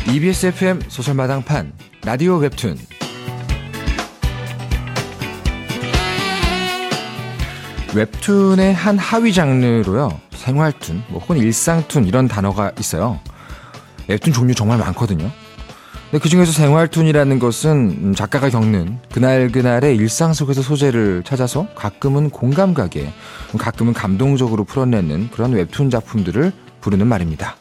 EBS FM 소설마당판 라디오 웹툰. 웹툰의 한 하위 장르로요, 생활툰 혹은 일상툰 이런 단어가 있어요. 웹툰 종류 정말 많거든요. 근데 그중에서 생활툰이라는 것은 작가가 겪는 그날그날의 일상 속에서 소재를 찾아서 가끔은 공감 가게, 가끔은 감동적으로 풀어내는 그런 웹툰 작품들을 부르는 말입니다.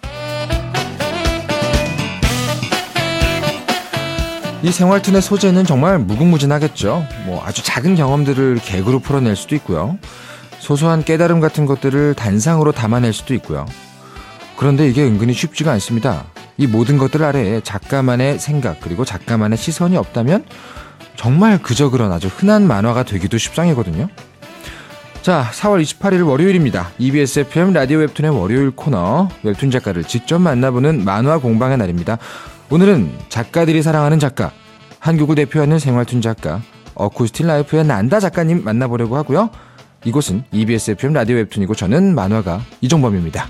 이 생활툰의 소재는 정말 무궁무진하겠죠. 아주 작은 경험들을 개그로 풀어낼 수도 있고요. 소소한 깨달음 같은 것들을 단상으로 담아낼 수도 있고요. 그런데 이게 은근히 쉽지가 않습니다. 이 모든 것들 아래에 작가만의 생각 그리고 작가만의 시선이 없다면 정말 그저 그런 아주 흔한 만화가 되기도 십상이거든요. 자, 4월 28일 월요일입니다. EBS FM 라디오 웹툰의 월요일 코너, 웹툰 작가를 직접 만나보는 만화 공방의 날입니다. 오늘은 작가들이 사랑하는 작가, 한국을 대표하는 생활툰 작가 어쿠스틱 라이프의 난다 작가님 만나보려고 하고요. 이곳은 EBS FM 라디오 웹툰이고 저는 만화가 이종범입니다.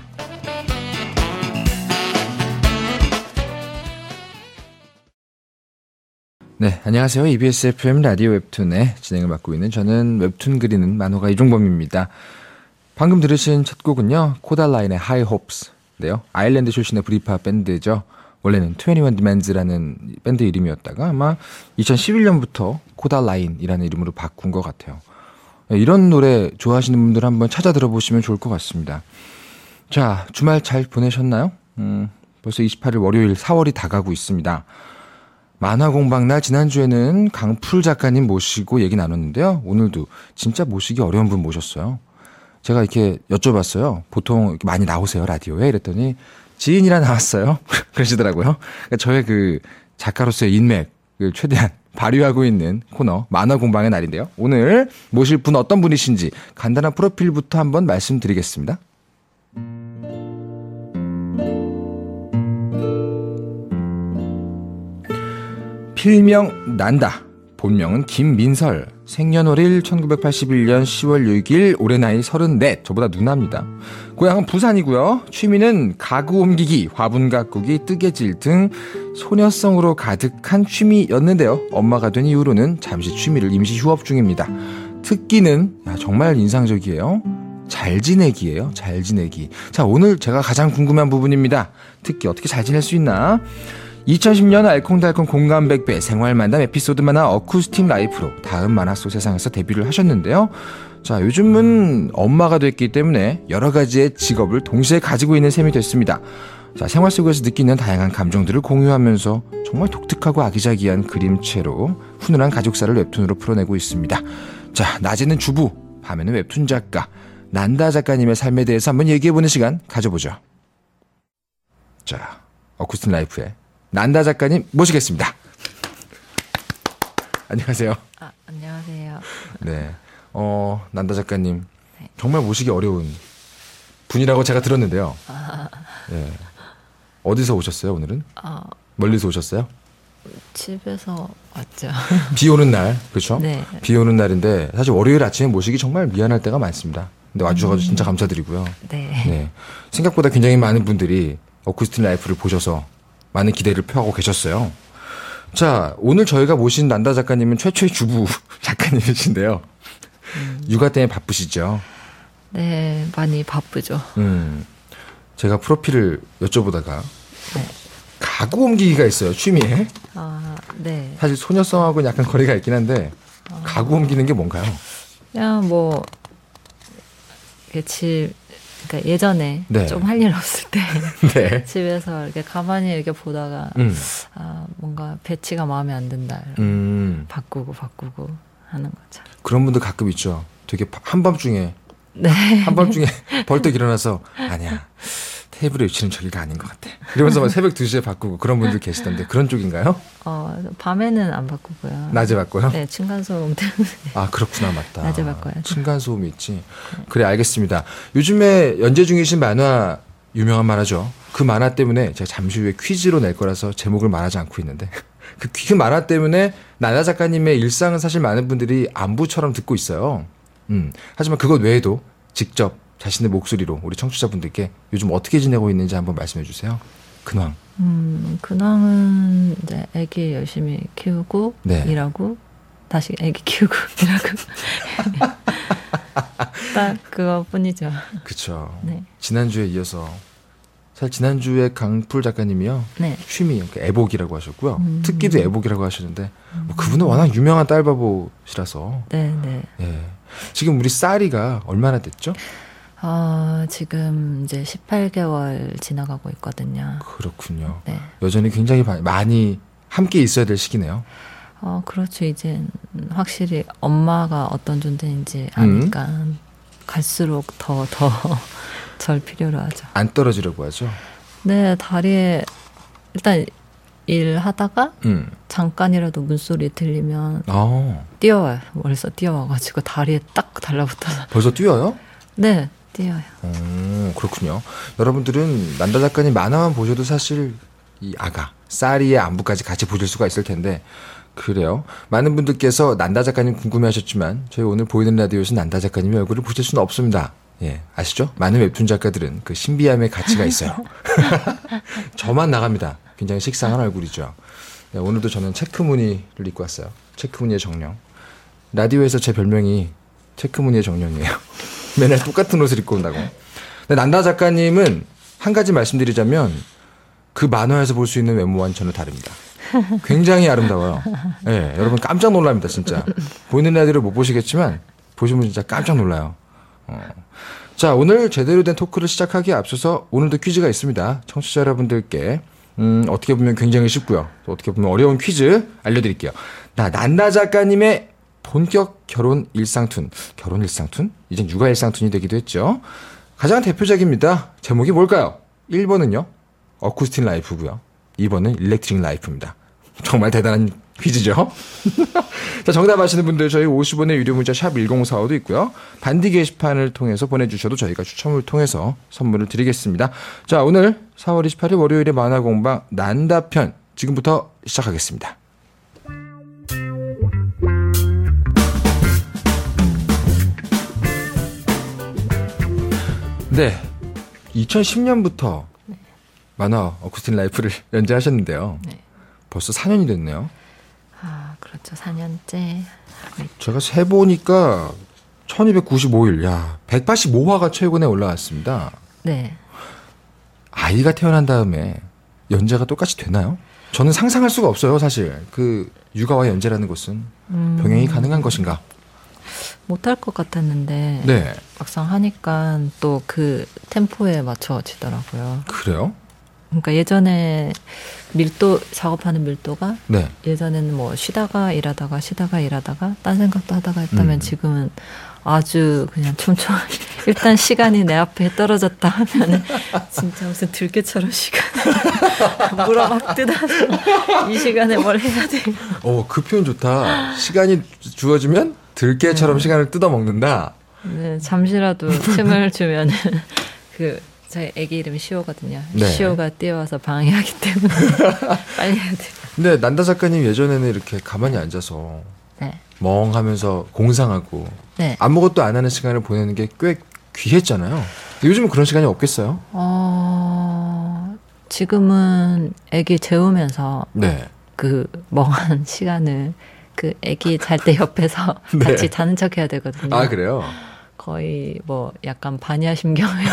네, 안녕하세요. EBS FM 라디오 웹툰의 진행을 맡고 있는 저는 웹툰 그리는 만화가 이종범입니다. 방금 들으신 첫 곡은요, 코달라인의 High Hopes인데요. 아일랜드 출신의 브리팝 밴드죠. 원래는 21 Demands라는 밴드 이름이었다가 아마 2011년부터 코달라인이라는 이름으로 바꾼 것 같아요. 이런 노래 좋아하시는 분들 한번 찾아 들어보시면 좋을 것 같습니다. 자, 주말 잘 보내셨나요? 벌써 28일 월요일 4월이 다가고 있습니다. 만화공방날 지난주에는 강풀 작가님 모시고 얘기 나눴는데요. 오늘도 진짜 모시기 어려운 분 모셨어요. 제가 이렇게 여쭤봤어요. 보통 이렇게 많이 나오세요, 라디오에? 이랬더니 지인이라 나왔어요. 그러시더라고요. 그러니까 저의 그 작가로서의 인맥을 최대한 발휘하고 있는 코너 만화공방의 날인데요. 오늘 모실 분 어떤 분이신지 간단한 프로필부터 한번 말씀드리겠습니다. 필명 난다, 본명은 김민설, 생년월일 1981년 10월 6일, 올해 나이 34, 저보다 누나입니다. 고향은 부산이고요. 취미는 가구 옮기기, 화분 가꾸기, 뜨개질 등 소녀성으로 가득한 취미였는데요. 엄마가 된 이후로는 잠시 취미를 임시 휴업 중입니다. 특기는 정말 인상적이에요. 잘 지내기예요. 잘 지내기. 자, 오늘 제가 가장 궁금한 부분입니다. 특기 어떻게 잘 지낼 수 있나? 2010년 알콩달콩 공감 100배 생활만담 에피소드 만화 어쿠스틱 라이프로 다음 만화 속 세상에서 데뷔를 하셨는데요. 자, 요즘은 엄마가 됐기 때문에 여러 가지의 직업을 동시에 가지고 있는 셈이 됐습니다. 자, 생활 속에서 느끼는 다양한 감정들을 공유하면서 정말 독특하고 아기자기한 그림체로 훈훈한 가족사를 웹툰으로 풀어내고 있습니다. 자, 낮에는 주부, 밤에는 웹툰 작가 난다 작가님의 삶에 대해서 한번 얘기해보는 시간 가져보죠. 자, 어쿠스틱 라이프의 난다 작가님 모시겠습니다. 안녕하세요. 안녕하세요. 네, 난다 작가님, 네. 정말 모시기 어려운 분이라고 제가 들었는데요. 네. 어디서 오셨어요, 오늘은? 멀리서 오셨어요? 집에서 왔죠. 비 오는 날, 그렇죠? 네. 비 오는 날인데 사실 월요일 아침에 모시기 정말 미안할 때가 많습니다. 근데 와주셔가지고 진짜 감사드리고요. 네. 네. 생각보다 굉장히 많은 분들이 어쿠스틱 라이프를 보셔서 많은 기대를 표하고 계셨어요. 자, 오늘 저희가 모신 난다 작가님은 최초의 주부 작가님이신데요. 육아 때문에 바쁘시죠? 네, 많이 바쁘죠. 제가 프로필을 여쭤보다가 네. 가구 옮기기가 있어요, 취미에. 네. 사실 소녀성하고는 약간 거리가 있긴 한데 가구 옮기는 게 뭔가요? 그냥 그러니까 예전에 네. 좀 할 일 없을 때 네. 집에서 이렇게 가만히 이렇게 보다가 뭔가 배치가 마음에 안 든다. 바꾸고 하는 거죠. 그런 분들 가끔 있죠. 되게 한밤중에 네. 한밤중에 벌떡 일어나서 아니야, 테이블에 위치는 저기가 아닌 것 같아. 이러면서 막 새벽 2시에 바꾸고 그런 분들 계시던데 그런 쪽인가요? 밤에는 안 바꾸고요. 낮에 바꿔요? 네, 층간소음 때문에. 그렇구나, 맞다. 낮에 바꿔야죠. 층간소음이 있지. 그래, 알겠습니다. 요즘에 연재 중이신 만화, 유명한 만화죠. 그 만화 때문에 제가 잠시 후에 퀴즈로 낼 거라서 제목을 말하지 않고 있는데 그 만화 때문에 나나 작가님의 일상은 사실 많은 분들이 안부처럼 듣고 있어요. 하지만 그것 외에도 직접 자신의 목소리로 우리 청취자분들께 요즘 어떻게 지내고 있는지 한번 말씀해 주세요. 근황. 근황은 이제 아기 열심히 키우고 네. 일하고 다시 아기 키우고 일하고 딱 그거뿐이죠. 그렇죠. 네. 지난주에 이어서 사실 지난주에 강풀 작가님이요. 네. 취미 애복이라고 하셨고요. 특기도 애복이라고 하셨는데 뭐 그분은 워낙 유명한 딸바보시라서. 네, 네. 예. 지금 우리 쌀이가 얼마나 됐죠? 지금 이제 18개월 지나가고 있거든요. 그렇군요. 네. 여전히 굉장히 많이 함께 있어야 될 시기네요. 그렇죠. 이제 확실히 엄마가 어떤 존재인지 아니까 갈수록 더 절 필요로 하죠. 안 떨어지려고 하죠? 네, 다리에 일단 일하다가 잠깐이라도 문소리 들리면 뛰어와요. 멀리서 뛰어와가지고 다리에 딱 달라붙어서. 벌써 뛰어요? 네, 뛰어요. 그렇군요. 여러분들은 난다 작가님 만화만 보셔도 사실 이 아가 쌀이의 안부까지 같이 보실 수가 있을 텐데 그래요. 많은 분들께서 난다 작가님 궁금해하셨지만 저희 오늘 보이는 라디오에서 난다 작가님의 얼굴을 보실 수는 없습니다. 예, 아시죠? 많은 웹툰 작가들은 그 신비함의 가치가 있어요. 저만 나갑니다. 굉장히 식상한 얼굴이죠. 네, 오늘도 저는 체크무늬를 입고 왔어요. 체크무늬의 정령. 라디오에서 제 별명이 체크무늬의 정령이에요. 맨날 똑같은 옷을 입고 온다고. 근데 난다 작가님은 한 가지 말씀드리자면 그 만화에서 볼 수 있는 외모와는 전혀 다릅니다. 굉장히 아름다워요. 네, 여러분 깜짝 놀랍니다. 진짜. 보이는 라디오를 못 보시겠지만 보시면 진짜 깜짝 놀라요. 자, 오늘 제대로 된 토크를 시작하기에 앞서서 오늘도 퀴즈가 있습니다. 청취자 여러분들께 어떻게 보면 굉장히 쉽고요. 또 어떻게 보면 어려운 퀴즈 알려드릴게요. 난다 작가님의 본격 결혼 일상툰. 결혼 일상툰? 이젠 육아 일상툰이 되기도 했죠. 가장 대표적입니다. 제목이 뭘까요? 1번은요. 어쿠스틱 라이프고요. 2번은 일렉트릭 라이프입니다. 정말 대단한 퀴즈죠. 자, 정답 아시는 분들 저희 50원의 유료 문자 샵 1045도 있고요. 반디 게시판을 통해서 보내주셔도 저희가 추첨을 통해서 선물을 드리겠습니다. 자, 오늘 4월 28일 월요일의 만화공방 난다편 지금부터 시작하겠습니다. 네, 2010년부터 만화 어쿠스틱 라이프를 연재하셨는데요. 네. 벌써 4년이 됐네요. 그렇죠. 4년째. 제가 세보니까 1295일, 185화가 최근에 올라왔습니다. 네. 아이가 태어난 다음에 연재가 똑같이 되나요? 저는 상상할 수가 없어요, 사실. 그 육아와 연재라는 것은 병행이 가능한 것인가? 못할 것 같았는데 네. 막상 하니까 또 그 템포에 맞춰지더라고요. 그래요? 그러니까 예전에 작업하는 밀도가 네. 예전에는 뭐 쉬다가 일하다가 딴 생각도 하다가 했다면 지금은 아주 그냥 촘촘하게 일단 시간이 내 앞에 떨어졌다 하면은 진짜 무슨 들깨처럼 시간을 물어 막 뜯어서 이 시간에 뭘 해야 돼. 그 표현 좋다. 시간이 주어지면 들깨처럼 시간을 뜯어 먹는다. 네, 잠시라도 틈을 주면은 저희 애기 이름이 시오거든요. 네. 시오가 뛰어와서 방해하기 때문에 빨리 해야 돼요. 근데 난다 작가님 예전에는 이렇게 가만히 앉아서 네. 멍하면서 공상하고 네. 아무것도 안 하는 시간을 보내는 게 꽤 귀했잖아요. 요즘은 그런 시간이 없겠어요? 지금은 애기 재우면서 네. 그 멍한 시간을 그 애기 잘 때 옆에서 네. 같이 자는 척 해야 되거든요. 아, 그래요? 거의 뭐 약간 반야심경을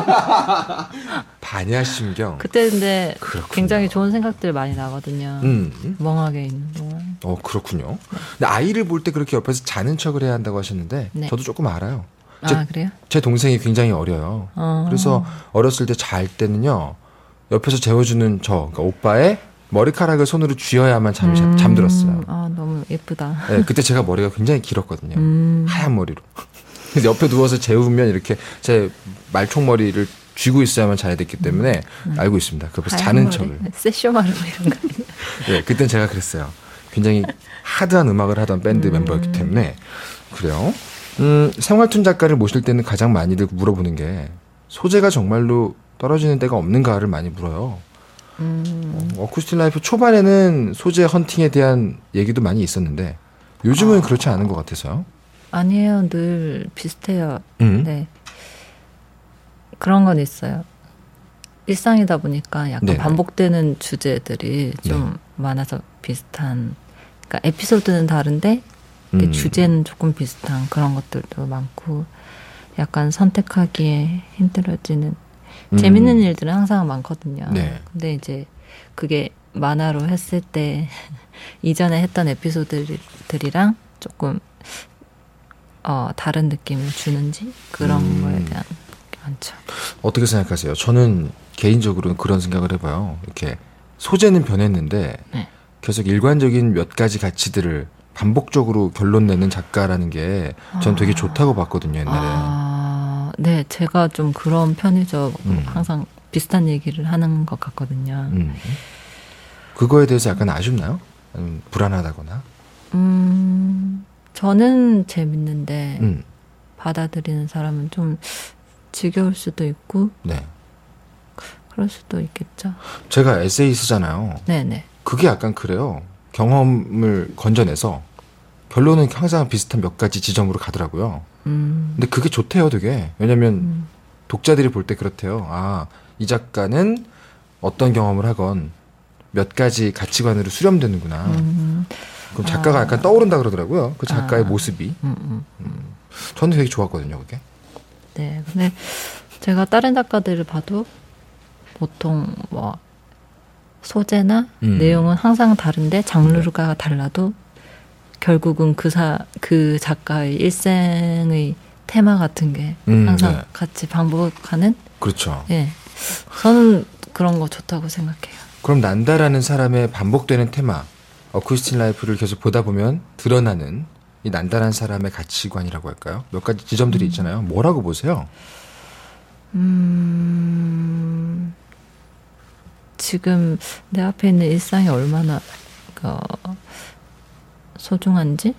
반야심경. 그때 근데 그렇군요. 굉장히 좋은 생각들 많이 나거든요. 멍하게 있는 동안. 그렇군요. 근데 아이를 볼 때 그렇게 옆에서 자는 척을 해야 한다고 하셨는데 네. 저도 조금 알아요. 그래요? 제 동생이 굉장히 어려요. 그래서 어렸을 때 잘 때는요. 옆에서 재워주는 그러니까 오빠의 머리카락을 손으로 쥐어야만 잠들었어요. 너무 예쁘다. 네, 그때 제가 머리가 굉장히 길었거든요. 하얀 머리로. 그래서 옆에 누워서 재우면 이렇게 제 말총머리를 쥐고 있어야만 자야 됐기 때문에 알고 있습니다. 그 옆에서 자는 척을. 세쇼마루 이런 거. 네, 그땐 제가 그랬어요. 굉장히 하드한 음악을 하던 밴드 멤버였기 때문에. 그래요. 생활툰 작가를 모실 때는 가장 많이들 물어보는 게 소재가 정말로 떨어지는 데가 없는가를 많이 물어요. 어쿠스틱 라이프 초반에는 소재 헌팅에 대한 얘기도 많이 있었는데 요즘은 그렇지 않은 것 같아서요. 아니에요. 늘 비슷해요. 네. 그런 건 있어요. 일상이다 보니까 약간 네네. 반복되는 주제들이 좀 많아서 비슷한, 그러니까 에피소드는 다른데 주제는 조금 비슷한 그런 것들도 많고 약간 선택하기에 힘들어지는 재밌는 일들은 항상 많거든요. 네. 근데 이제 그게 만화로 했을 때 이전에 했던 에피소드들이랑 조금 다른 느낌을 주는지 그런 거에 대한 게 많죠. 어떻게 생각하세요? 저는 개인적으로는 그런 생각을 해봐요. 이렇게 소재는 변했는데 네. 계속 일관적인 몇 가지 가치들을 반복적으로 결론 내는 작가라는 게 전 되게 좋다고 봤거든요, 옛날에. 네, 제가 좀 그런 편이죠. 항상 비슷한 얘기를 하는 것 같거든요. 그거에 대해서 약간 아쉽나요? 아니면 불안하다거나? 저는 재밌는데 받아들이는 사람은 좀 지겨울 수도 있고 네. 그럴 수도 있겠죠. 제가 에세이 쓰잖아요. 네네. 그게 약간 그래요. 경험을 건져내서 결론은 항상 비슷한 몇 가지 지점으로 가더라고요. 근데 그게 좋대요, 되게. 왜냐면 독자들이 볼 때 그렇대요. 아, 이 작가는 어떤 경험을 하건 몇 가지 가치관으로 수렴되는구나. 그럼 작가가 약간 떠오른다 그러더라고요. 그 작가의 모습이. 저는 되게 좋았거든요, 그게. 네, 근데 제가 다른 작가들을 봐도 보통 뭐 소재나 내용은 항상 다른데 장르가 달라도 결국은 그 작가의 일생의 테마 같은 게 항상 네. 같이 반복하는. 그렇죠. 예, 저는 그런 거 좋다고 생각해요. 그럼 난다라는 사람의 반복되는 테마, 어쿠스틱 라이프를 계속 보다 보면 드러나는 이 난다라는 사람의 가치관이라고 할까요? 몇 가지 지점들이 있잖아요. 뭐라고 보세요? 지금 내 앞에 있는 일상이 얼마나 소중한지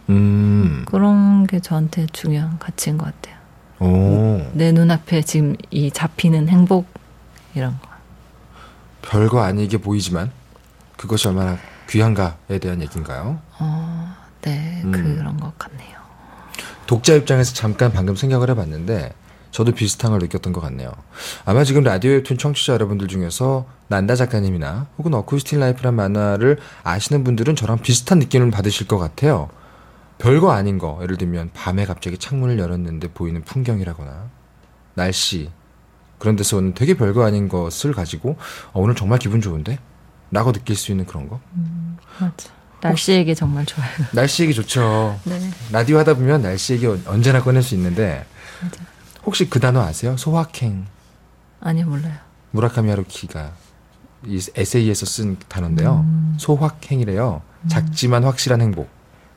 그런 게 저한테 중요한 가치인 것 같아요. 오. 내 눈앞에 지금 이 잡히는 행복 이런 거. 별거 아니게 보이지만 그것이 얼마나 귀한가에 대한 얘기인가요? 네, 그런 것 같네요. 독자 입장에서 잠깐 방금 생각을 해봤는데 저도 비슷한 걸 느꼈던 것 같네요. 아마 지금 라디오 웹툰 청취자 여러분들 중에서 난다 작가님이나 혹은 어쿠스틱 라이프란 만화를 아시는 분들은 저랑 비슷한 느낌을 받으실 것 같아요. 별거 아닌 거, 예를 들면 밤에 갑자기 창문을 열었는데 보이는 풍경이라거나 날씨, 그런 데서 오는 되게 별거 아닌 것을 가지고 오늘 정말 기분 좋은데? 라고 느낄 수 있는 그런 거. 맞아. 날씨 얘기 정말 좋아요. 날씨 얘기 좋죠. 네. 라디오 하다 보면 날씨 얘기 언제나 꺼낼 수 있는데 맞아. 혹시 그 단어 아세요? 소확행. 아니, 몰라요. 무라카미 하루키가 이 에세이에서 쓴 단어인데요. 소확행이래요. 작지만 확실한 행복.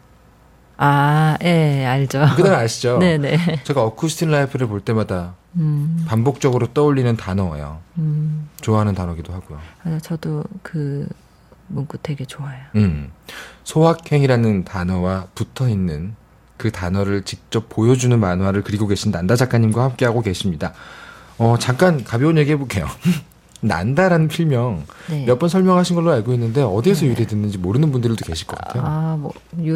아, 예, 알죠. 그 단어 아시죠? 네네. 제가 어쿠스틱 라이프를 볼 때마다 반복적으로 떠올리는 단어예요. 좋아하는 단어기도 하고요. 맞아, 저도 그 문구 되게 좋아요. 소확행이라는 단어와 붙어있는 그 단어를 직접 보여주는 만화를 그리고 계신 난다 작가님과 함께하고 계십니다. 잠깐 가벼운 얘기 해볼게요. 난다라는 필명 네. 몇 번 설명하신 걸로 알고 있는데 어디에서 유래됐는지 모르는 분들도 계실 것 같아요. 뭐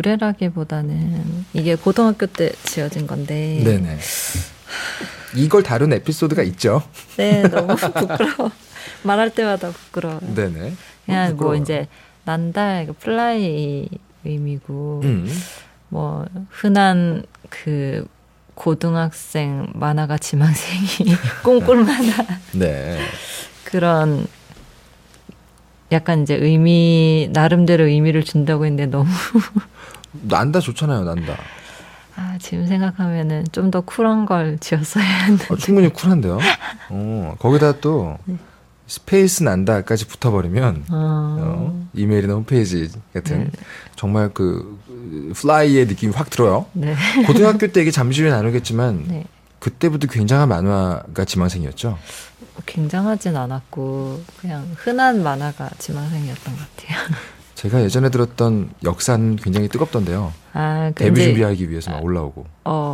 유래라기보다는 이게 고등학교 때 지어진 건데. 네네. 이걸 다룬 에피소드가 있죠. 네, 너무 부끄러워. 말할 때마다 부끄러워. 네네. 그냥 뭐 부끄러워요. 이제 난다, 플라이 의미고 음. 뭐 흔한 그 고등학생 만화가 지망생이 꿈꿀 만한 네. 그런 약간 이제 나름대로 의미를 준다고 했는데 너무 난다 좋잖아요, 난다. 지금 생각하면은 좀 더 쿨한 걸 지었어야 했는데. 충분히 쿨한데요. 거기다 또 스페이스 난다까지 붙어버리면 이메일이나 홈페이지 같은 정말 그 플라이의 느낌이 확 들어요. 네. 고등학교 때 이게 잠시 후에 나누겠지만 네. 그때부터 굉장한 만화가 지망생이었죠. 굉장하진 않았고 그냥 흔한 만화가 지망생이었던 것 같아요. 제가 예전에 들었던 역사는 굉장히 뜨겁던데요. 데뷔 준비하기 위해서 막 올라오고.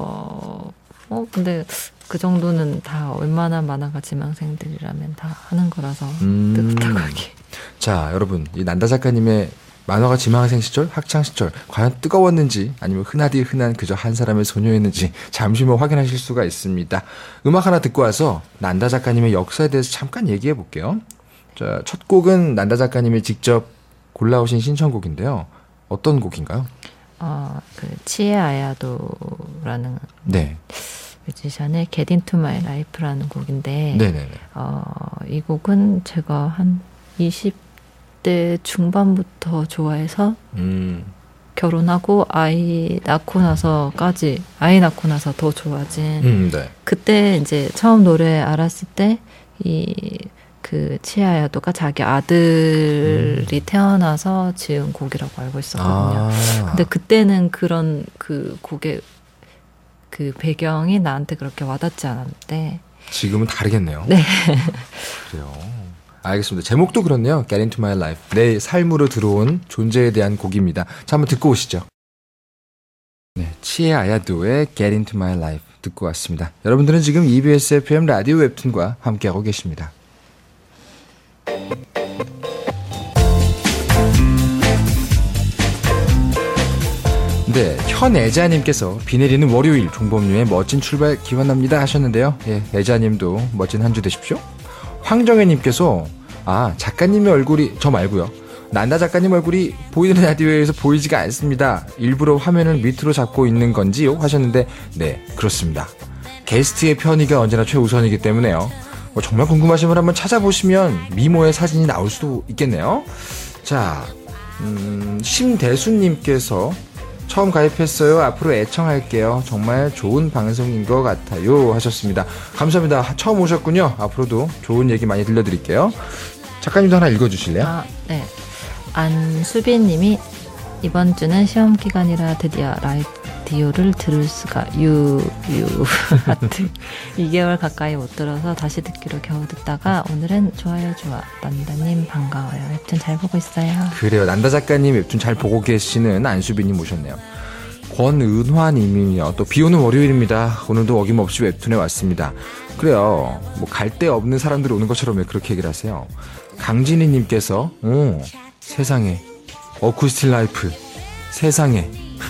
근데 그 정도는 다 얼마나 만화가 지망생들이라면 다 하는 거라서 뜨겁다고 하기. 자, 여러분, 이 난다 작가님의 만화가 지망생 시절, 학창 시절 과연 뜨거웠는지 아니면 흔하디 흔한 그저 한 사람의 소녀였는지 잠시 후 확인하실 수가 있습니다. 음악 하나 듣고 와서 난다 작가님의 역사에 대해서 잠깐 얘기해 볼게요. 자, 첫 곡은 난다 작가님이 직접 골라오신 신청곡인데요. 어떤 곡인가요? 그 치에 아야도라는 네. 뮤지션의 Get Into My Life라는 곡인데, 네네네. 이 곡은 제가 한 20대 중반부터 좋아해서 결혼하고 아이 낳고 나서 더 좋아진. 네. 그때 이제 처음 노래 알았을 때 그 치아야도가 자기 아들이 태어나서 지은 곡이라고 알고 있었거든요. 근데 그때는 그런 그 곡의 그 배경이 나한테 그렇게 와닿지 않았는데 지금은 다르겠네요. 네. 그래요. 알겠습니다. 제목도 그렇네요. Get Into My Life. 내 삶으로 들어온 존재에 대한 곡입니다. 자, 한번 듣고 오시죠. 네, 치에 아야도의 Get Into My Life 듣고 왔습니다. 여러분들은 지금 EBS FM 라디오 웹툰과 함께하고 계십니다. 네, 현애자님께서 비 내리는 월요일 종범류의 멋진 출발 기원합니다 하셨는데요. 예, 애자님도 멋진 한 주 되십시오. 황정혜님께서 작가님의 얼굴이 저 말고요. 난다 작가님 얼굴이 보이는 라디오에서 보이지가 않습니다. 일부러 화면을 밑으로 잡고 있는 건지요? 하셨는데 네, 그렇습니다. 게스트의 편의가 언제나 최우선이기 때문에요. 정말 궁금하시면 한번 찾아보시면 미모의 사진이 나올 수도 있겠네요. 자, 심대수님께서 처음 가입했어요. 앞으로 애청할게요. 정말 좋은 방송인 것 같아요. 하셨습니다. 감사합니다. 처음 오셨군요. 앞으로도 좋은 얘기 많이 들려드릴게요. 작가님도 하나 읽어주실래요? 네. 안수빈님이 이번 주는 시험 기간이라 드디어 라디오를 들을 수가 하트 2개월 가까이 못 들어서 다시 듣기로 겨우 듣다가 오늘은 좋아요 좋아 난다님 반가워요. 웹툰 잘 보고 있어요. 그래요. 난다 작가님 웹툰 잘 보고 계시는 안수빈님 오셨네요. 권은화님이요. 또 비오는 월요일입니다. 오늘도 어김없이 웹툰에 왔습니다. 그래요. 뭐 갈 데 없는 사람들이 오는 것처럼 왜 그렇게 얘기를 하세요. 강진희님께서 세상에 어쿠스틱 라이프 세상에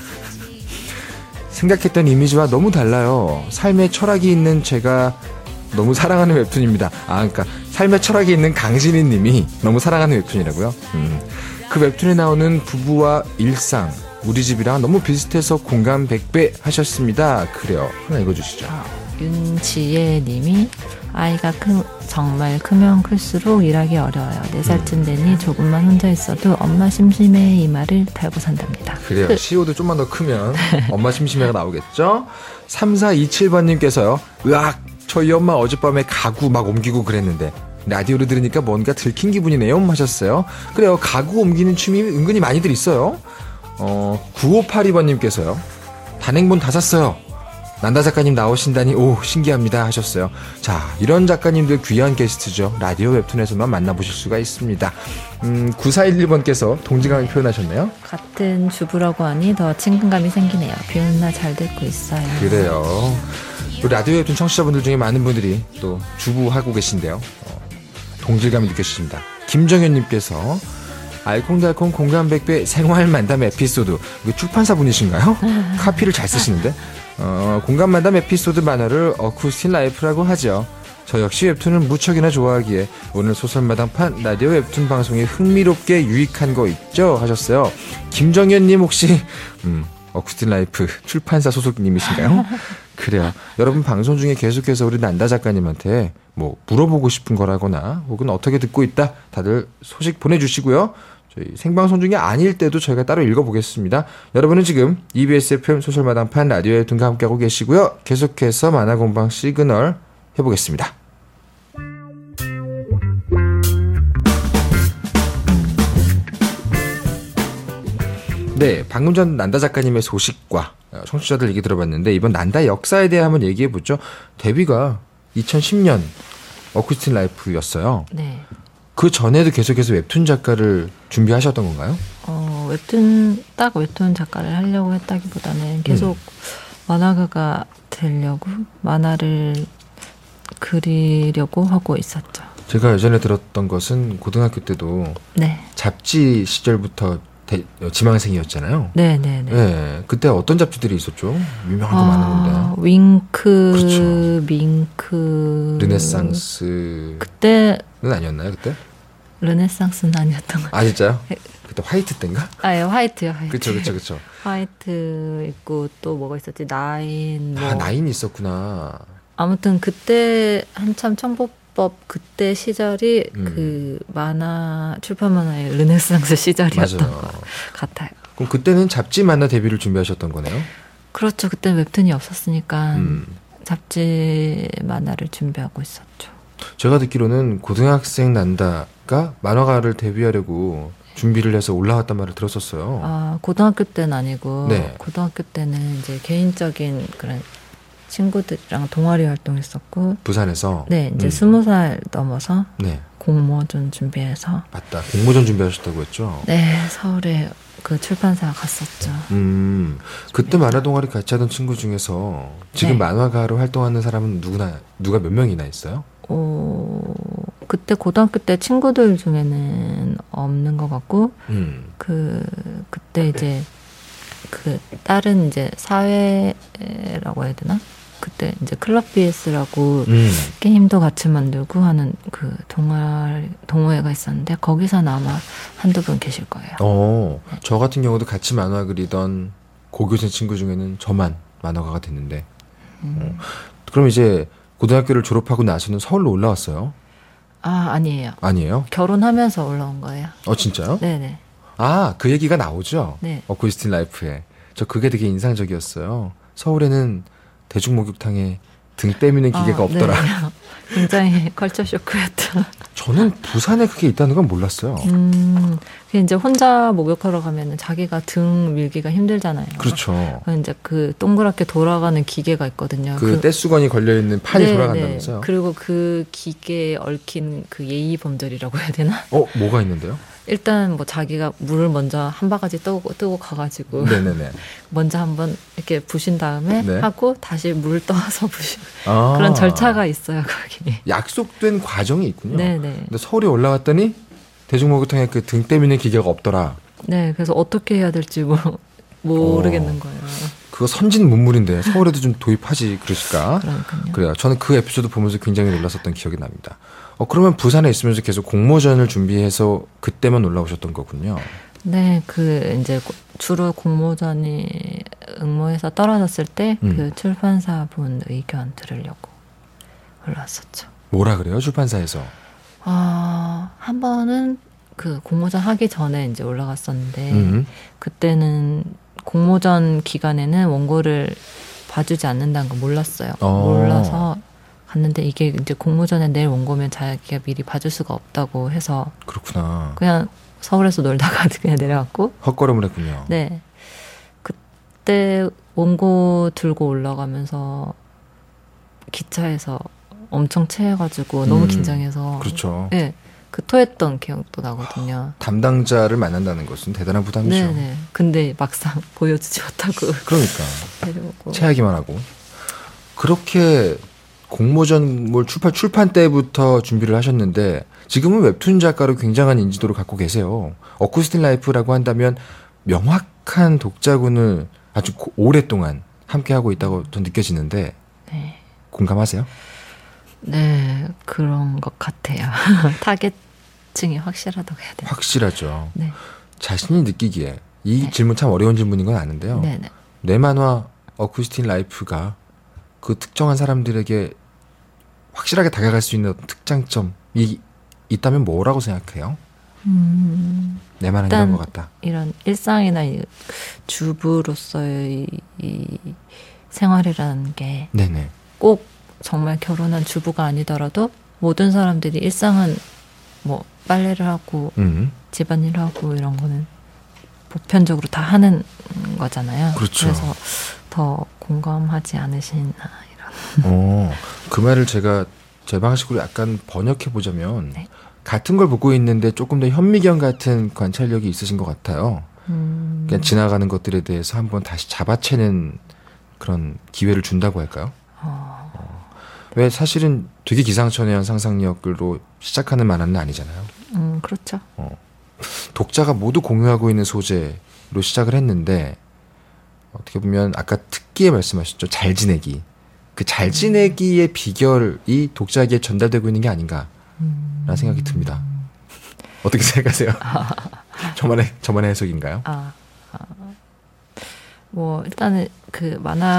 생각했던 이미지와 너무 달라요. 삶의 철학이 있는 제가 너무 사랑하는 웹툰입니다. 그러니까 삶의 철학이 있는 강진희님이 너무 사랑하는 웹툰이라고요? 그 웹툰에 나오는 부부와 일상 우리 집이랑 너무 비슷해서 공감 100배 하셨습니다. 그래요. 하나 읽어주시죠. 윤지혜님이 아이가 정말 크면 클수록 일하기 어려워요. 4살쯤 되니 조금만 혼자 있어도 엄마 심심해 이 말을 달고 산답니다. 그래요. 시오도 좀만 더 크면 엄마 심심해가 나오겠죠. 3427번님께서요. 으악 저희 엄마 어젯밤에 가구 막 옮기고 그랬는데 라디오를 들으니까 뭔가 들킨 기분이네요 하셨어요. 그래요. 가구 옮기는 취미 은근히 많이들 있어요. 9582번님께서요. 단행본 다 샀어요. 난다 작가님 나오신다니 신기합니다 하셨어요. 자, 이런 작가님들 귀한 게스트죠. 라디오 웹툰에서만 만나보실 수가 있습니다. 9411번께서 동지감을 표현하셨네요. 같은 주부라고 하니 더 친근감이 생기네요. 비오는 날 잘 듣고 있어요. 그래요. 라디오 웹툰 청취자분들 중에 많은 분들이 또 주부하고 계신데요. 동질감이 느껴지십니다. 김정현님께서 알콩달콩 공감 100배 생활 만담 에피소드. 이거 출판사 분이신가요? 카피를 잘 쓰시는데. 공감 만담 에피소드 만화를 어쿠스틱 라이프라고 하죠. 저 역시 웹툰을 무척이나 좋아하기에 오늘 소설마당판 라디오 웹툰 방송이 흥미롭게 유익한 거 있죠? 하셨어요. 김정현님 혹시 어쿠스틱 라이프 출판사 소속님이신가요? 그래요. 여러분 방송 중에 계속해서 우리 난다 작가님한테 뭐 물어보고 싶은 거라거나 혹은 어떻게 듣고 있다 다들 소식 보내주시고요. 저희 생방송 중에 아닐 때도 저희가 따로 읽어보겠습니다. 여러분은 지금 EBS FM 소설마당판 라디오 웹툰과 함께하고 계시고요. 계속해서 만화공방 시그널 해보겠습니다. 네, 방금 전 난다 작가님의 소식과 청취자들 얘기 들어봤는데 이번 난다 역사에 대해 한번 얘기해보죠. 데뷔가 2010년 어쿠스틱 라이프였어요. 네. 그 전에도 계속해서 웹툰 작가를 준비하셨던 건가요? 웹툰 작가를 하려고 했다기보다는 계속 만화가가 되려고 만화를 그리려고 하고 있었죠. 제가 예전에 들었던 것은 고등학교 때도 네. 잡지 시절부터 지망생이었잖아요. 네네네. 네, 그때 어떤 잡지들이 있었죠? 유명한 거 많았는데. 윙크, 그렇죠. 밍크. 르네상스는 그때 아니었나요, 그때? 르네상스는 아니었던 것 같아요. 아, 진짜요? 그때 화이트 때인가? 예, 화이트요, 화이트. 그쵸. 화이트 있고 또 뭐가 있었지? 나인. 뭐. 나인이 있었구나. 아무튼 그때 한참 청보법 그때 시절이 그 만화 출판 만화의 르네상스 시절이었던 맞아요. 것 같아요. 그럼 그때는 잡지 만화 데뷔를 준비하셨던 거네요? 그렇죠. 그때 웹툰이 없었으니까 잡지 만화를 준비하고 있었죠. 제가 듣기로는 고등학생 난다가 만화가를 데뷔하려고 준비를 해서 올라왔단 말을 들었었어요. 고등학교 때는 아니고 네. 고등학교 때는 이제 개인적인 그런 친구들이랑 동아리 활동했었고 부산에서. 네, 이제 20살 넘어서 네. 공모전 준비해서 맞다. 공모전 준비하셨다고 했죠? 네, 서울에 그 출판사 갔었죠. 그때 만화 동아리 같이 하던 친구 중에서 지금 네. 만화가로 활동하는 사람은 누가 몇 명이나 있어요? 그때 고등학교 때 친구들 중에는 없는 것 같고, 그때 이제, 그, 다른 이제 사회라고 해야 되나? 그때 이제 클럽 BS라고 게임도 같이 만들고 하는 그 동호회가 있었는데, 거기서는 아마 한두 분 계실 거예요. 저 같은 경우도 같이 만화 그리던 고교생 친구 중에는 저만 만화가가 됐는데, 그럼 이제 고등학교를 졸업하고 나서는 서울로 올라왔어요? 아니에요. 아니에요? 결혼하면서 올라온 거예요. 진짜요? 네네. 그 얘기가 나오죠? 네. 어쿠스틴 라이프에. 저 그게 되게 인상적이었어요. 서울에는 대중목욕탕에 등 때미는 기계가 없더라. 네. 굉장히 컬처 쇼크였죠. 저는 부산에 그게 있다는 건 몰랐어요. 그게 이제 혼자 목욕하러 가면은 자기가 등 밀기가 힘들잖아요. 그렇죠. 이제 그 동그랗게 돌아가는 기계가 있거든요. 그 떼수건이 걸려있는 판이 네, 돌아간다면서요? 네. 그리고 그 기계에 얽힌 그 예의 범절이라고 해야 되나? 뭐가 있는데요? 일단 뭐 자기가 물을 먼저 한 바가지 뜨고 가가지고 네네네. 먼저 한번 이렇게 부신 다음에 네. 하고 다시 물 떠서 부시고 그런 절차가 있어요 거기. 약속된 과정이 있군요. 네네. 근데 서울에 올라왔더니 대중목욕탕에 그 등 때미는 기계가 없더라. 네, 그래서 어떻게 해야 될지 모르겠는 거예요. 그거 선진 문물인데 서울에도 좀 도입하지 그러실까? 그러니까요. 그래요. 저는 그 에피소드 보면서 굉장히 놀랐었던 기억이 납니다. 그러면 부산에 있으면서 계속 공모전을 준비해서 그때만 올라오셨던 거군요. 네, 이제 주로 공모전이 응모해서 떨어졌을 때 그 출판사 분 의견 들으려고 올라왔었죠. 뭐라 그래요, 출판사에서? 한 번은 그 공모전 하기 전에 이제 올라갔었는데 그때는 공모전 기간에는 원고를 봐주지 않는다는 걸 몰랐어요. 몰라서 갔는데 이게 이제 공모전에 낼 원고면 자기가 미리 봐줄 수가 없다고 해서 그렇구나. 그냥 서울에서 놀다가 그냥 내려갔고 헛걸음을 했군요. 네. 그때 원고 들고 올라가면서 기차에서 엄청 체해가지고 너무 긴장해서 그렇죠. 네. 토했던 기억도 나거든요. 담당자를 만난다는 것은 대단한 부담이죠. 네네. 근데 막상 보여주지 못하고 그러니까 데려오고 체하기만 하고. 그렇게 공모전 출판 때부터 준비를 하셨는데 지금은 웹툰 작가로 굉장한 인지도를 갖고 계세요. 어쿠스틴 라이프라고 한다면 명확한 독자군을 아주 오랫동안 함께하고 있다고 전 느껴지는데 네. 공감하세요? 네, 그런 것 같아요. 타겟층이 확실하다고 해야 되나? 확실하죠. 네. 자신이 느끼기에 이 질문 참 어려운 질문인 건 아는데요. 네네. 내 만화 어쿠스틴 라이프가 그 특정한 사람들에게 확실하게 다가갈 수 있는 특장점이 있다면 뭐라고 생각해요? 내 만화 이런 것 같다. 이런 일상이나 주부로서의 이 생활이라는 게 네네. 꼭 정말 결혼한 주부가 아니더라도 모든 사람들이 일상은 뭐 빨래를 하고 집안일 하고 이런 거는 보편적으로 다 하는 거잖아요. 그렇죠. 그래서 더 공감하지 않으시나 이런. 그 말을 제가 제 방식으로 약간 번역해 보자면 네. 같은 걸 보고 있는데 조금 더 현미경 같은 관찰력이 있으신 것 같아요. 그냥 지나가는 것들에 대해서 한번 다시 잡아채는 그런 기회를 준다고 할까요? 왜 사실은 되게 기상천외한 상상력으로 시작하는 만화는 아니잖아요. 그렇죠. 독자가 모두 공유하고 있는 소재로 시작을 했는데 어떻게 보면 아까 특기에 말씀하셨죠. 잘 지내기. 그 잘 지내기의 비결이 독자에게 전달되고 있는 게 아닌가라는 생각이 듭니다. 어떻게 생각하세요? 저만의 해석인가요? 뭐 일단은 그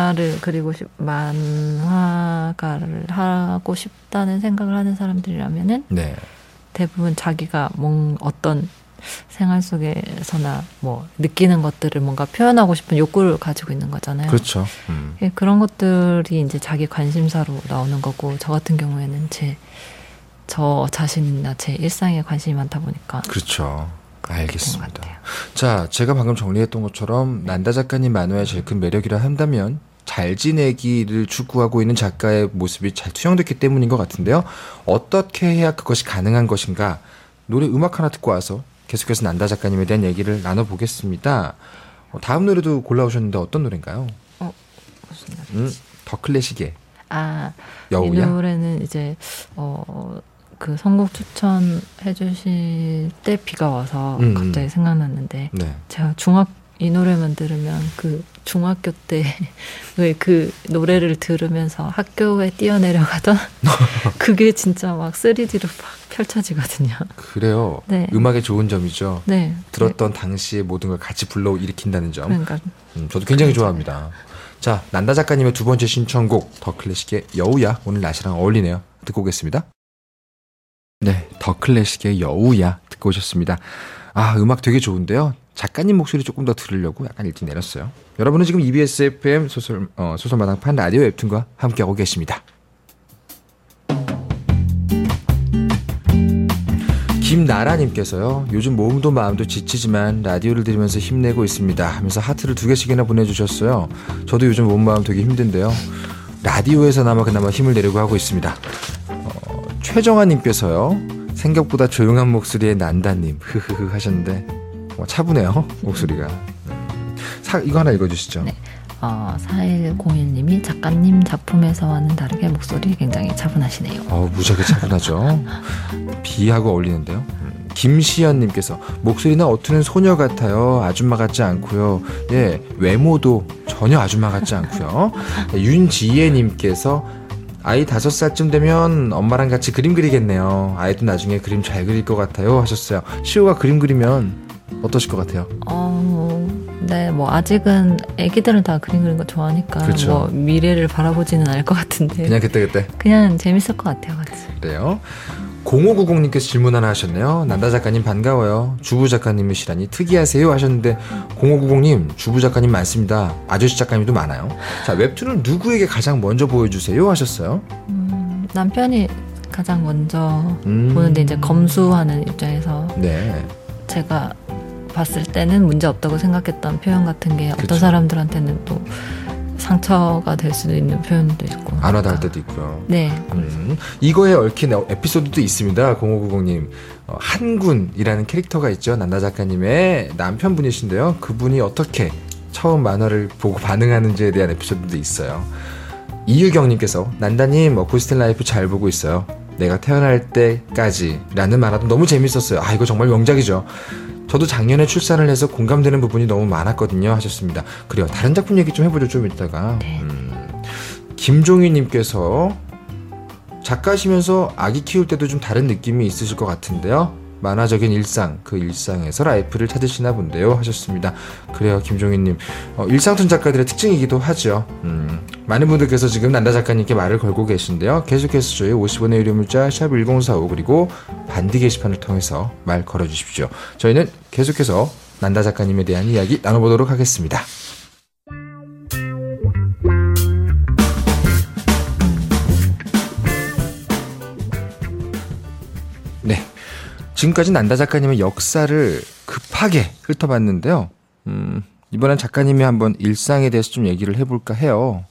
만화가를 하고 싶다는 생각을 하는 사람들이라면은 네. 대부분 자기가 어떤 생활 속에서나 뭐 느끼는 것들을 뭔가 표현하고 싶은 욕구를 가지고 있는 거잖아요. 그렇죠. 그런 것들이 이제 자기 관심사로 나오는 거고, 저 같은 경우에는 저 자신이나 제 일상에 관심이 많다 보니까. 그렇죠. 알겠습니다. 자, 제가 방금 정리했던 것처럼 난다 작가님 만화의 제일 큰 매력이라 한다면 잘 지내기를 추구하고 있는 작가의 모습이 잘 투영됐기 때문인 것 같은데요. 어떻게 해야 그것이 가능한 것인가? 노래 음악 하나 듣고 와서 계속해서 난다 작가님에 대한 얘기를 나눠보겠습니다. 다음 노래도 골라오셨는데 어떤 노래인가요? 무슨 노래지? 더 클래식의 여우야? 이 노래는 이제 그 선곡 추천해 주실 때 비가 와서 갑자기 생각났는데, 네. 제가 이 노래만 들으면 그 중학교 때 그 노래를 들으면서 학교에 뛰어내려가던 그게 진짜 막 3D로 막 펼쳐지거든요. 그래요? 네. 음악의 좋은 점이죠. 네. 들었던 당시의 모든 걸 같이 불러일으킨다는 점. 그러니까. 저도 굉장히 좋아합니다. 자, 난다 작가님의 두 번째 신청곡 더 클래식의 여우야, 오늘 날씨랑 어울리네요. 듣고 오겠습니다. 네, 더 클래식의 여우야 듣고 오셨습니다. 음악 되게 좋은데요. 작가님 목소리 조금 더 들으려고 약간 일찍 내렸어요. 여러분은 지금 EBS FM 소설마당판 라디오 웹툰과 함께하고 계십니다. 김나라님께서요. 요즘 몸도 마음도 지치지만 라디오를 들으면서 힘내고 있습니다 하면서 하트를 2개씩이나 보내주셨어요. 저도 요즘 몸 마음 되게 힘든데요. 라디오에서나마 그나마 힘을 내려고 하고 있습니다. 최정아님께서요. 생각보다 조용한 목소리의 난다님 흐흐흐 하셨는데 차분해요 목소리가. 이거 하나 읽어주시죠. 네. 4101님이 작가님 작품에서와는 다르게 목소리 굉장히 차분하시네요. 무지하게 차분하죠. 비하고 어울리는데요. 김시연님께서 목소리는 어투는 소녀 같아요. 아줌마 같지 않고요. 예, 외모도 전혀 아줌마 같지 않고요. 윤지혜님께서 아이 5살쯤 되면 엄마랑 같이 그림 그리겠네요. 아이도 나중에 그림 잘 그릴 것 같아요 하셨어요. 시호가 그림 그리면 어떠실 것 같아요? 네, 뭐 아직은 애기들은 다 그림 그리는 거 좋아하니까 그렇죠. 뭐 미래를 바라보지는 않을 것 같은데 그냥 그때 그냥 재밌을 것 같아요. 같이. 그래요? 0590님께서 질문 하나 하셨네요. 난다 작가님 반가워요. 주부 작가님이시라니 특이하세요 하셨는데 0590님 주부 작가님 많습니다. 아저씨 작가님도 많아요. 자, 웹툰을 누구에게 가장 먼저 보여주세요 하셨어요? 남편이 가장 먼저 보는데 이제 검수하는 입장에서 네. 제가 봤을 때는 문제 없다고 생각했던 표현 같은 게 어떤 사람들한테는 또 상처가 될 수도 있는 표현도 있고 안 와닿을 때도 있고요. 네. 이거에 얽힌 에피소드도 있습니다. 0590님. 한군이라는 캐릭터가 있죠. 난다 작가님의 남편분이신데요. 그분이 어떻게 처음 만화를 보고 반응하는지에 대한 에피소드도 있어요. 이유경님께서 난다님 어쿠스틱 라이프 잘 보고 있어요. 내가 태어날 때까지 라는 만화도 너무 재밌었어요. 이거 정말 명작이죠. 저도 작년에 출산을 해서 공감되는 부분이 너무 많았거든요 하셨습니다. 그래요. 다른 작품 얘기 좀 해보죠. 좀 이따가. 네. 김종희님께서 작가시면서 아기 키울 때도 좀 다른 느낌이 있으실 것 같은데요. 만화적인 일상, 그 일상에서 라이프를 찾으시나 본데요 하셨습니다. 그래요. 김종희님. 일상툰 작가들의 특징이기도 하죠. 많은 분들께서 지금 난다 작가님께 말을 걸고 계신데요. 계속해서 저희 50원의 유료 문자 샵1045 그리고 반디 게시판을 통해서 말 걸어주십시오. 저희는 계속해서 난다 작가님에 대한 이야기 나눠보도록 하겠습니다. 네. 지금까지 난다 작가님의 역사를 급하게 훑어봤는데요. 이번엔 작가님이 한번 일상에 대해서 좀 얘기를 해볼까 해요.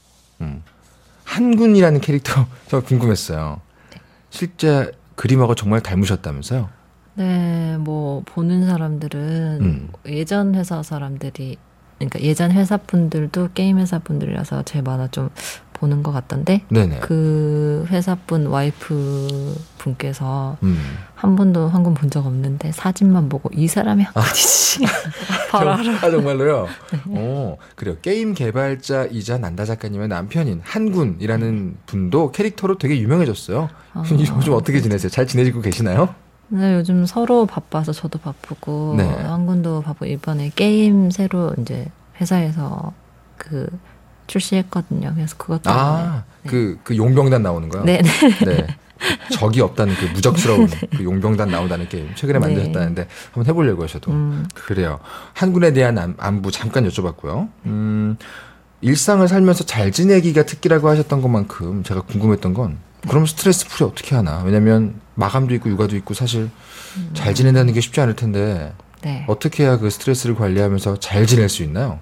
한군이라는 캐릭터 저 궁금했어요. 실제 그림하고 정말 닮으셨다면서요? 네, 뭐 보는 사람들은 예전 회사 사람들이, 그러니까 예전 회사 분들도 게임 회사 분들이라서 제 만화 좀 보는 것 같던데 네네. 그 회사분 와이프 분께서 한 번도 한국 본 적 없는데 사진만 보고 이 사람이 한국이지 바로 알아. 정말로요? 네. 그래요. 게임 개발자이자 난다 작가님의 남편인 한군이라는 분도 캐릭터로 되게 유명해졌어요. 요즘 어떻게 지내세요? 잘 지내시고 계시나요? 네, 요즘 서로 바빠서 저도 바쁘고 네. 한군도 바쁘고 이번에 게임 새로 이제 회사에서 그 출시했거든요. 그래서 그것 때문에 그 용병단 나오는 거요? 네. 네. 적이 없다는 그 무적스러운 그 용병단 나온다는 게임 최근에 만드셨다는데 한번 해보려고요, 저도. 그래요. 한군에 대한 안부 잠깐 여쭤봤고요. 일상을 살면서 잘 지내기가 특기라고 하셨던 것만큼 제가 궁금했던 건 그럼 스트레스 풀이 어떻게 하나? 왜냐면 마감도 있고 육아도 있고 사실 잘 지낸다는 게 쉽지 않을 텐데 네. 어떻게 해야 그 스트레스를 관리하면서 잘 지낼 수 있나요?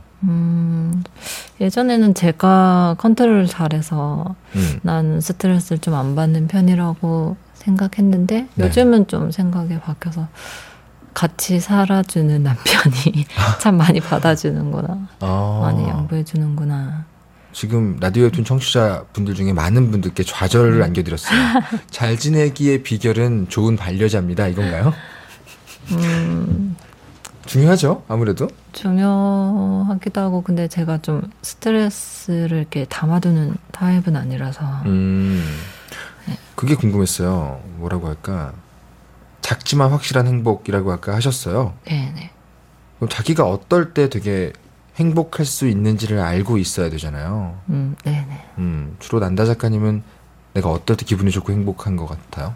예전에는 제가 컨트롤을 잘해서 난 스트레스를 좀 안 받는 편이라고 생각했는데 네. 요즘은 좀 생각이 바뀌어서 같이 살아주는 남편이 참 많이 받아주는구나. 많이 양보해주는구나. 지금 라디오 웹툰 청취자분들 중에 많은 분들께 좌절을 안겨드렸어요. 잘 지내기의 비결은 좋은 반려자입니다. 이건가요? 중요하죠, 아무래도. 중요하기도 하고 근데 제가 좀 스트레스를 이렇게 담아두는 타입은 아니라서 그게 궁금했어요. 뭐라고 할까? 작지만 확실한 행복이라고 아까 하셨어요. 네네. 그럼 자기가 어떨 때 되게 행복할 수 있는지를 알고 있어야 되잖아요. 네네. 주로 난다 작가님은 내가 어떨 때 기분이 좋고 행복한 것 같아요?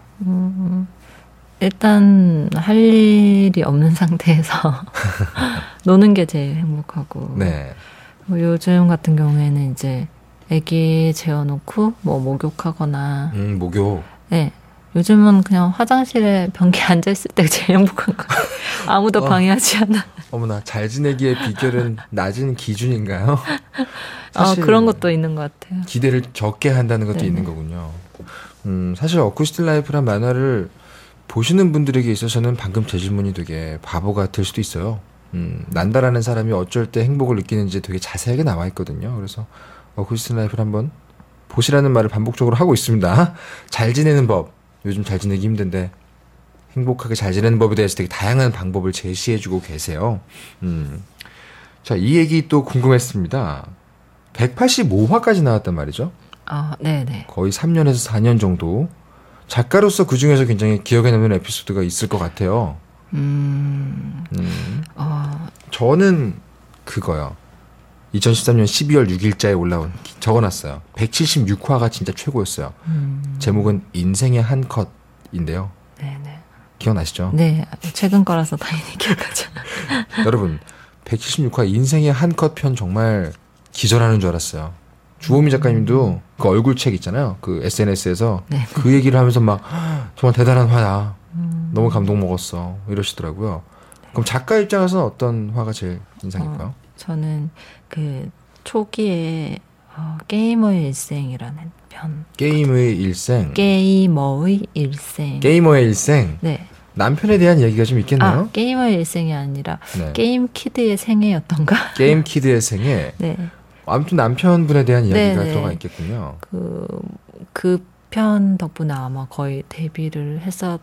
일단 할 일이 없는 상태에서 노는 게 제일 행복하고 네. 뭐 요즘 같은 경우에는 이제 아기 재워놓고 뭐 목욕하거나 목욕. 네. 요즘은 그냥 화장실에 변기에 앉아있을 때가 제일 행복한 것 같아요. 아무도 방해하지 않아. 어머나, 잘 지내기의 비결은 낮은 기준인가요? 사실 그런 것도 있는 것 같아요. 기대를 적게 한다는 것도 네네. 있는 거군요. 사실 어쿠스틱 라이프란 만화를 보시는 분들에게 있어서는 방금 제 질문이 되게 바보 같을 수도 있어요. 난다라는 사람이 어쩔 때 행복을 느끼는지 되게 자세하게 나와 있거든요. 그래서 어쿠스틱 라이프를 한번 보시라는 말을 반복적으로 하고 있습니다. 잘 지내는 법. 요즘 잘 지내기 힘든데 행복하게 잘 지내는 법에 대해서 되게 다양한 방법을 제시해주고 계세요. 자, 이 얘기 또 궁금했습니다. 185화까지 나왔단 말이죠. 네네. 거의 3년에서 4년 정도. 작가로서 그 중에서 굉장히 기억에 남는 에피소드가 있을 것 같아요. 저는 그거요. 2013년 12월 6일자에 올라온 적어놨어요. 176화가 진짜 최고였어요. 제목은 인생의 한 컷인데요. 네네. 기억나시죠? 네, 최근 거라서 당연히 기억하죠. 여러분, 176화 인생의 한 컷 편 정말 기절하는 줄 알았어요. 주호미 작가님도 그 얼굴책 있잖아요. 그 SNS에서 네. 그 얘기를 하면서 막 정말 대단한 화야. 너무 감동 먹었어. 이러시더라고요. 그럼 작가 입장에서는 어떤 화가 제일 인상일까요? 저는 그 초기에 게이머의 일생이라는 편. 게임의 일생. 게이머의 일생. 게이머의 일생. 네. 남편에 대한 이야기가 좀 있겠네요. 게이머의 일생이 아니라 네. 게임 키드의 생애였던가? 게임 키드의 생애. 네. 아무튼 남편분에 대한 이야기가 네네. 들어가 있겠군요. 그 편 덕분에 아마 거의 데뷔를 했었을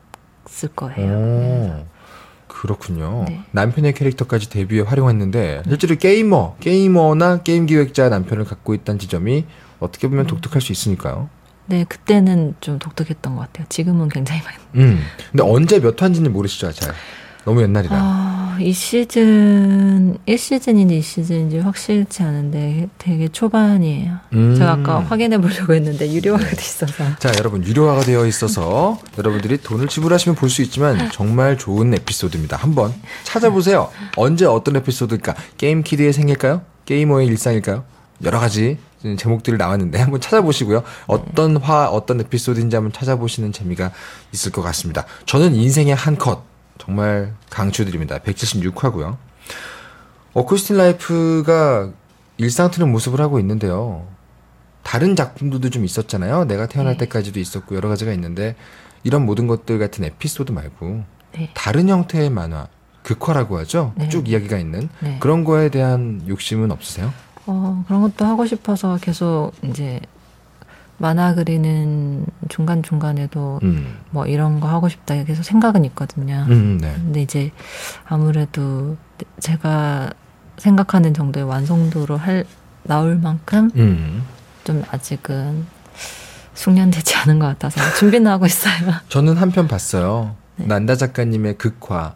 거예요. 그렇군요. 네. 남편의 캐릭터까지 데뷔에 활용했는데 실제로 게이머나 게임 기획자 남편을 갖고 있다는 지점이 어떻게 보면 독특할 수 있으니까요. 네, 그때는 좀 독특했던 것 같아요. 지금은 굉장히 많이. 근데 언제 몇 화인지는 모르시죠, 잘. 너무 옛날이라. 이 시즌 1시즌인지 2시즌인지 확실치 않은데 되게 초반이에요. 제가 아까 확인해 보려고 했는데 유료화가 돼 있어서. 자, 여러분 유료화가 되어 있어서 여러분들이 돈을 지불하시면 볼 수 있지만 정말 좋은 에피소드입니다. 한번 찾아보세요. 언제 어떤 에피소드일까? 게임 키드의 생일까요? 게이머의 일상일까요? 여러 가지 제목들이 나왔는데 한번 찾아보시고요. 어떤 어떤 에피소드인지 한번 찾아보시는 재미가 있을 것 같습니다. 저는 인생의 한 컷 정말 강추드립니다. 176화고요. 어쿠스틱 라이프가 일상 트는 모습을 하고 있는데요. 다른 작품들도 좀 있었잖아요. 내가 태어날 때까지도 있었고 여러 가지가 있는데 이런 모든 것들 같은 에피소드 말고 다른 형태의 만화, 극화라고 하죠. 쭉 이야기가 있는 그런 거에 대한 욕심은 없으세요? 그런 것도 하고 싶어서 계속 이제 만화 그리는 중간중간에도 뭐 이런 거 하고 싶다 계속 생각은 있거든요. 네. 근데 이제 아무래도 제가 생각하는 정도의 완성도로 나올 만큼 좀 아직은 숙련되지 않은 것 같아서 준비는 하고 있어요. 저는 한 편 봤어요. 네. 난다 작가님의 극화.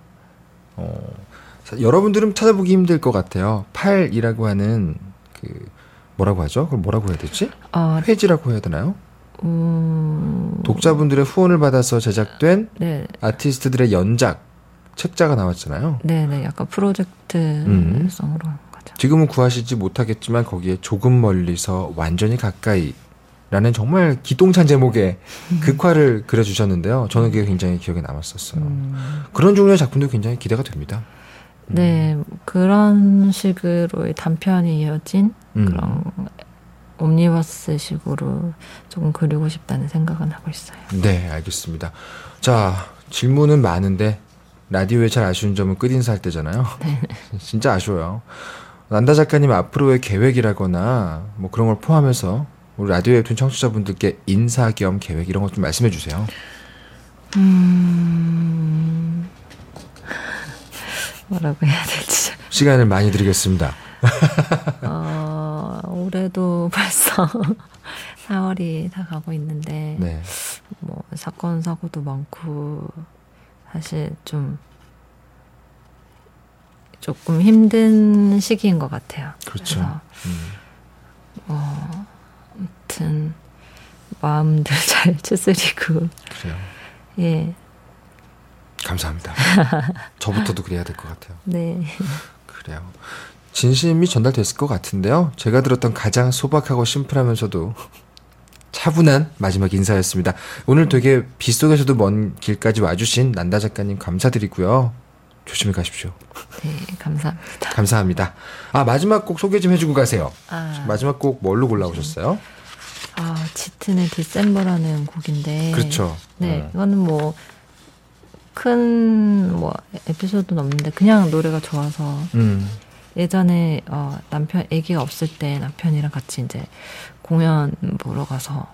여러분들은 찾아보기 힘들 것 같아요. 팔이라고 하는 뭐라고 하죠? 그걸 뭐라고 해야 되지? 회지라고 해야 되나요? 독자분들의 후원을 받아서 제작된 네. 아티스트들의 연작 책자가 나왔잖아요. 네네, 약간 프로젝트성으로 가죠. 지금은 구하시지 못하겠지만 거기에 조금 멀리서 완전히 가까이라는 정말 기똥찬 제목의 극화를 그려주셨는데요. 저는 그게 굉장히 기억에 남았었어요. 그런 종류의 작품도 굉장히 기대가 됩니다. 네, 그런 식으로 단편이 이어진 그런 옴니버스 식으로 조금 그리고 싶다는 생각은 하고 있어요. 네, 알겠습니다. 자, 질문은 많은데 라디오에 잘 아쉬운 점은 끝인사할 때잖아요. 네. 진짜 아쉬워요. 난다 작가님 앞으로의 계획이라거나 뭐 그런 걸 포함해서 우리 라디오 웹툰 청취자분들께 인사 겸 계획 이런 것 좀 말씀해 주세요. 뭐라고 해야 될지. 시간을 많이 드리겠습니다. 올해도 벌써 4월이 다 가고 있는데 네. 뭐 사건 사고도 많고 사실 조금 힘든 시기인 것 같아요. 그렇죠. 그래서 아무튼 마음들 잘 추스리고 그래요. 예. 감사합니다. 저부터도 그래야 될 것 같아요. 네. 그래요. 진심이 전달됐을 것 같은데요. 제가 들었던 가장 소박하고 심플하면서도 차분한 마지막 인사였습니다. 오늘 되게 빗속에서도 먼 길까지 와주신 난다 작가님 감사드리고요. 조심히 가십시오. 네, 감사합니다. 감사합니다. 마지막 곡 소개 좀 해주고 가세요. 마지막 곡 뭘로 골라오셨어요? 짙은의 디셈버라는 곡인데. 그렇죠. 네, 이거는 큰 에피소드는 없는데 그냥 노래가 좋아서 예전에 아기가 없을 때 남편이랑 같이 이제 공연 보러 가서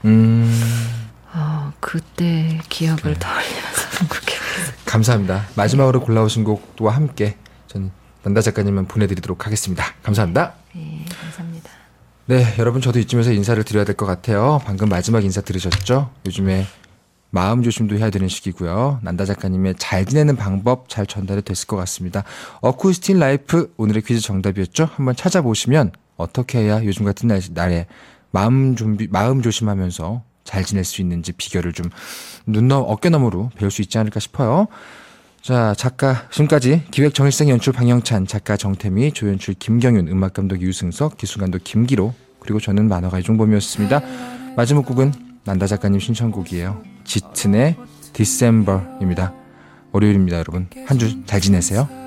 그때 기억을 떠올리면서 부르게 감사합니다. 마지막으로 골라오신 곡과 함께 저는 난다 작가님만 보내드리도록 하겠습니다. 감사합니다. 네, 감사합니다. 네, 여러분 저도 이쯤에서 인사를 드려야 될 것 같아요. 방금 마지막 인사 들으셨죠? 요즘에 마음 조심도 해야 되는 시기고요. 난다 작가님의 잘 지내는 방법 잘 전달이 됐을 것 같습니다. 어쿠스틱 라이프 오늘의 퀴즈 정답이었죠? 한번 찾아보시면 어떻게 해야 요즘 같은 날에 마음 조심하면서 잘 지낼 수 있는지 비결을 좀 어깨너머로 배울 수 있지 않을까 싶어요. 자, 작가 지금까지 기획 정일생 연출 방영찬, 작가 정태미, 조연출 김경윤, 음악감독 유승석, 기술감독 김기로, 그리고 저는 만화가 이종범이었습니다. 마지막 곡은 난다 작가님 신청곡이에요. 짙은의 디셈버입니다. 월요일입니다, 여러분. 한 주 잘 지내세요.